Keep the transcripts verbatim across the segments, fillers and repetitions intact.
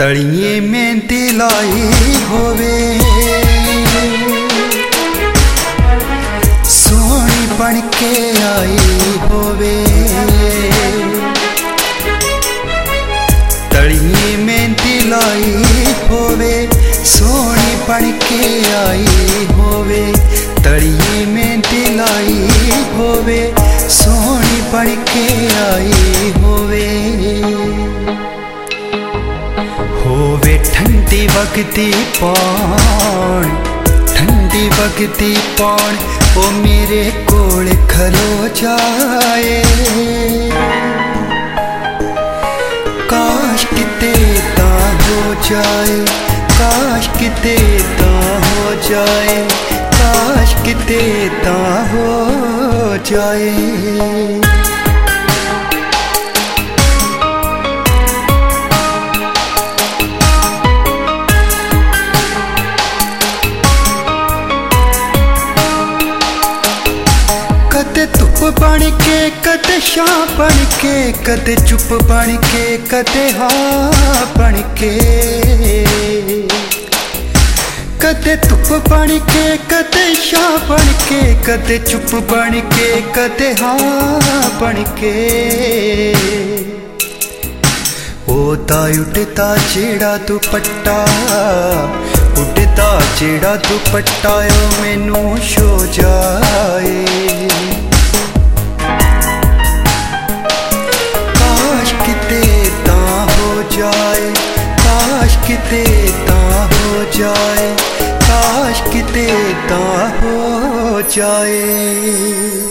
तड़िए में दिलाई होवे सोनी बन के आई होवे। तड़िए में दिलाई होवे सोनी बन के आई होवे। तड़िए में दिलाई होवे सोनी बन के आई होवे। होवे ठंडी वगती पान ठंडी वगती पान ओ मेरे कोल खलो जाए। काश किते ता हो जाए काश किते ता हो जाए काश किते ता हो जाए। कदे धुप बन के कदे छां बन के कदे चुप बन के कदे हाँ बन के। कदे धुप बन के कदे छां बन के कदे चुप बन के कदे हाँ बन के। ओदा उड़ता जेड़ा दुपट्टा उड़ता जेड़ा दुपट्टा ओ मैनू छो जाए। काश किते ता हो जाए काश किते ता हो जाए काश किते ता हो जाए।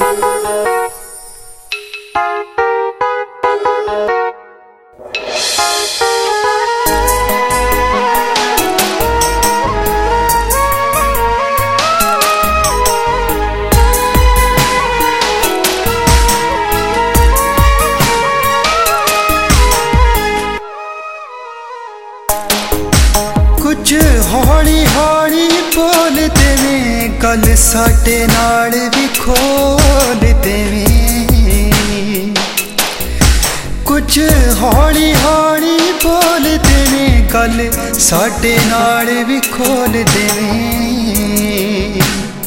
कुछ हौली हौली बोल देवे गल साडे नाल भी खोल देवे। कुछ हौली हौली बोल देवे गल साडे नाल भी खोल देवे।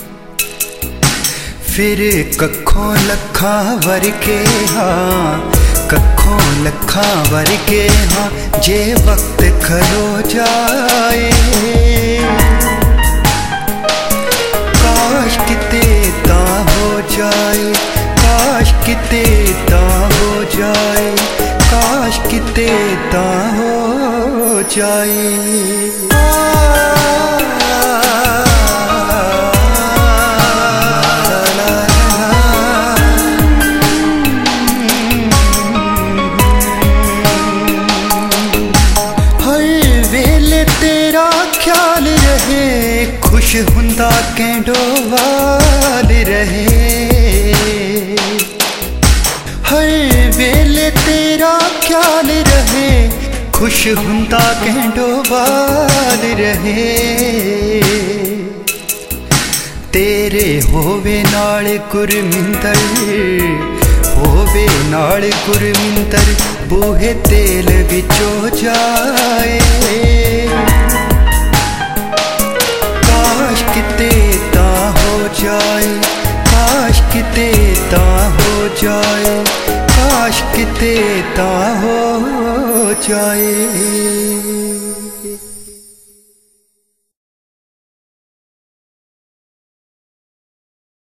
फिर कखों लखा वर्गे हाँ कखों लखा वर्गे हाँ जे वक्त खलो जाए। काश किते ता हो जाए काश किते ता हो जाए काश किते ता हो जाए। तेरा ख्याल रहे खुश हुंदा कैंडो वाल रहे। हर वेले तेरा ख्याल रहे खुश हुंदा कैंडो वाल रहे। तेरे होवे नाल गुरमिंदर होवे नाल गुरमिंदर बूहे तेल विचो जाए। काश किते ता हो जाए काश किते ता हो जाए काश किते ता हो जाए।